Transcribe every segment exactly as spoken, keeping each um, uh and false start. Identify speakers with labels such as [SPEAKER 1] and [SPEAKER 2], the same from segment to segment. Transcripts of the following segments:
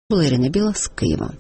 [SPEAKER 1] Ірина Біла з Києва.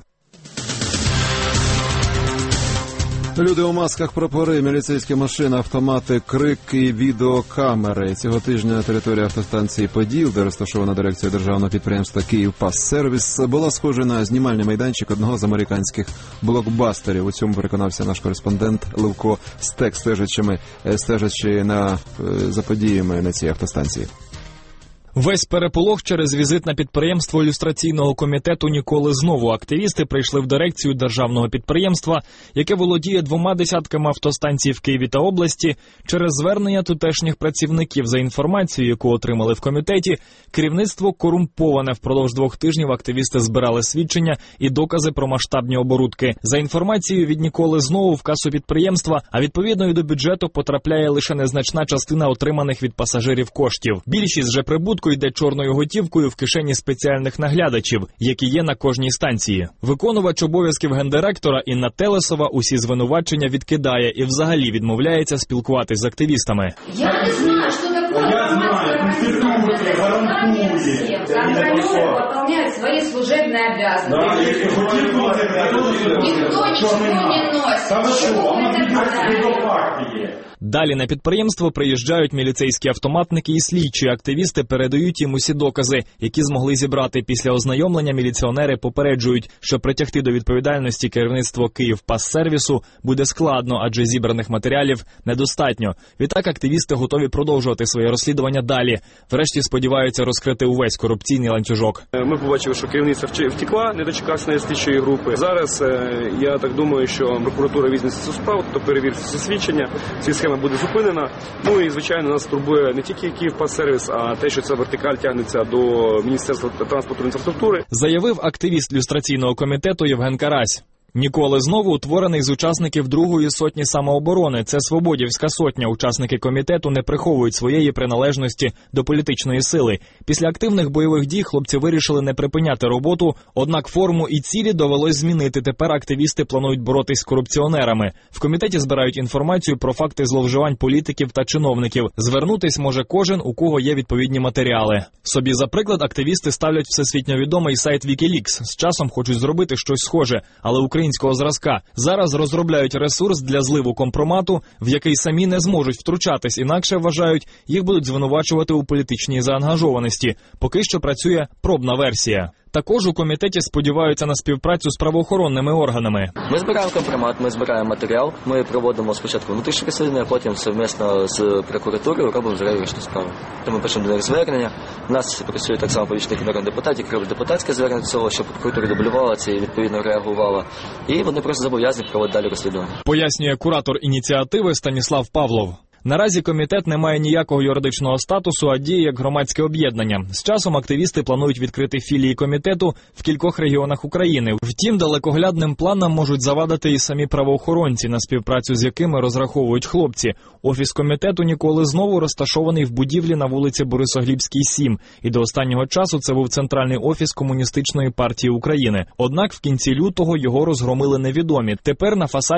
[SPEAKER 2] Люди у масках, прапори, міліцейські машини, автомати, крики, відеокамери. Цього тижня на території автостанції «Поділ», де розташована дирекція державного підприємства «Київпассервіс», була схожа на знімальний майданчик одного з американських блокбастерів. У цьому переконався наш кореспондент Левко Стек, стежачи, стежачи на, за подіями на цій автостанції.
[SPEAKER 3] Весь переполох через візит на підприємство ілюстраційного комітету ніколи знову. Активісти прийшли в дирекцію державного підприємства, яке володіє двома десятками автостанцій в Києві та області. Через звернення тутешніх працівників за інформацією, яку отримали в комітеті, керівництво корумповане. Впродовж двох тижнів активісти збирали свідчення і докази про масштабні оборудки. За інформацією від ніколи знову в касу підприємства, а відповідно і до бюджету потрапляє лише незначна частина отриманих від пасажирів коштів. Більшість же прибутку йде чорною готівкою в кишені спеціальних наглядачів, які є на кожній станції. Виконувач обов'язків гендиректора Інна Телесова усі звинувачення відкидає і взагалі відмовляється спілкуватись з активістами.
[SPEAKER 4] Я не знаю, що таке.
[SPEAKER 5] Я знаю, Конституція гарантує.
[SPEAKER 4] Контролер виконує свої служебні обов'язки. Ніхто нічого не носить.
[SPEAKER 5] Та ви що, воно до факту є.
[SPEAKER 3] Далі на підприємство приїжджають міліцейські автоматники і слідчі. Активісти передають їм усі докази, які змогли зібрати. Після ознайомлення міліціонери попереджують, що притягти до відповідальності керівництво «Київпассервісу» буде складно, адже зібраних матеріалів недостатньо. Відтак активісти готові продовжувати своє розслідування далі. Врешті сподіваються розкрити увесь корупційний ланцюжок.
[SPEAKER 6] Ми побачили, що керівництво втекла, не дочекався слідчої групи. Зараз, я так думаю, що прокуратура візьметься цю справу, то перевірить ці свідчення. Ці схема буде зупинена. Ну і, звичайно, нас турбує не тільки «Київпассервіс», а те, що ця вертикаль тягнеться до Міністерства транспорту і інфраструктури.
[SPEAKER 3] Заявив активіст люстраційного комітету Євген Карась. Ніколи знову утворений з учасників другої сотні самооборони. Це Свободівська сотня. Учасники комітету не приховують своєї приналежності до політичної сили. Після активних бойових дій хлопці вирішили не припиняти роботу, однак форму і цілі довелось змінити. Тепер активісти планують боротись з корупціонерами. В комітеті збирають інформацію про факти зловживань політиків та чиновників. Звернутись може кожен, у кого є відповідні матеріали. Собі за приклад активісти ставлять всесвітньо відомий сайт Вікілікс. З часом хочуть зробити щось схоже, але українського зразка. Зараз розробляють ресурс для зливу компромату, в який самі не зможуть втручатись, інакше, вважають, їх будуть звинувачувати у політичній заангажованості. Поки що працює пробна версія. Також у комітеті сподіваються на співпрацю з правоохоронними органами.
[SPEAKER 7] Ми збираємо компромат, ми збираємо матеріал, ми проводимо спочатку внутрішнє розслідування, а потім совмісно з прокуратурою робимо вже юридичну справу. Тому пишемо до них звернення. У нас працює так само помічники народних депутатів, які роблять депутатське звернення до цього, щоб прокуратура дублювала це і відповідно реагувала. І вони просто зобов'язані проводити далі розслідування.
[SPEAKER 3] Пояснює куратор ініціативи Станіслав Павлов. Наразі комітет не має ніякого юридичного статусу, а діє як громадське об'єднання. З часом активісти планують відкрити філії комітету в кількох регіонах України. Втім, далекоглядним планам можуть завадити і самі правоохоронці, на співпрацю з якими розраховують хлопці. Офіс комітету ніколи знову розташований в будівлі на вулиці Борисоглібській, сім. І до останнього часу це був центральний офіс Комуністичної партії України. Однак в кінці лютого його розгромили невідомі. Тепер на фасаді